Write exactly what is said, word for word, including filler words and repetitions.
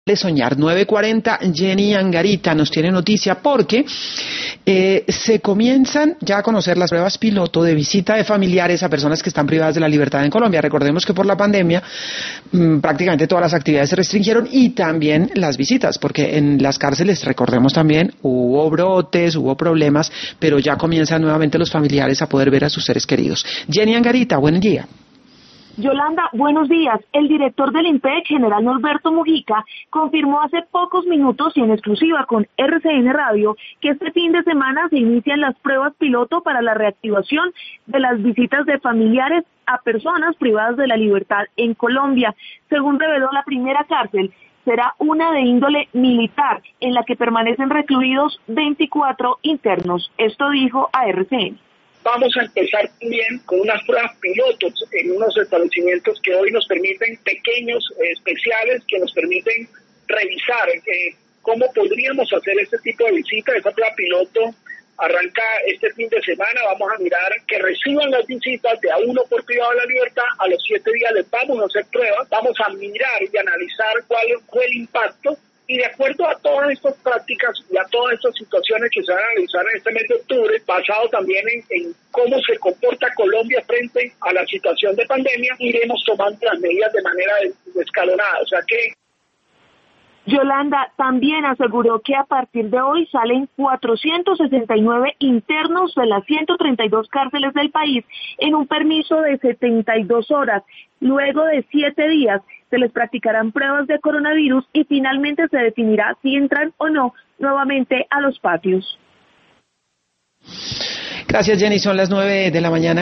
de soñar. nueve cuarenta, Jenny Angarita nos tiene noticia porque eh, se comienzan ya a conocer las pruebas piloto de visita de familiares a personas que están privadas de la libertad en Colombia. Recordemos que por la pandemia mmm, prácticamente todas las actividades se restringieron y también las visitas, porque en las cárceles, recordemos también, hubo brotes, hubo problemas, pero ya comienzan nuevamente los familiares a poder ver a sus seres queridos. Jenny Angarita, buen día. Yolanda, buenos días. El director del INPEC, general Norberto Mujica, confirmó hace pocos minutos y en exclusiva con R C N Radio que este fin de semana se inician las pruebas piloto para la reactivación de las visitas de familiares a personas privadas de la libertad en Colombia. Según reveló la primera cárcel, será una de índole militar en la que permanecen recluidos veinticuatro internos. Esto dijo a R C N. Vamos a empezar también con unas pruebas pilotos en unos establecimientos que hoy nos permiten, pequeños, eh, especiales, que nos permiten revisar eh, cómo podríamos hacer este tipo de visitas. Esta prueba piloto arranca este fin de semana. Vamos a mirar que reciban las visitas de a uno por privado de la libertad. A los siete días les vamos a hacer pruebas. Vamos a mirar y analizar cuál fue el impacto. Y de acuerdo a todas estas prácticas y a todas estas situaciones que se van a analizar en este mes de octubre, basado también en, en cómo se comporta Colombia frente a la situación de pandemia, iremos tomando las medidas de manera escalonada. O sea que... Yolanda también aseguró que a partir de hoy salen cuatrocientos sesenta y nueve internos de las ciento treinta y dos cárceles del país en un permiso de setenta y dos horas. Luego de siete días se les practicarán pruebas de coronavirus y finalmente se definirá si entran o no nuevamente a los patios. Gracias, Jenny. Son las nueve de la mañana.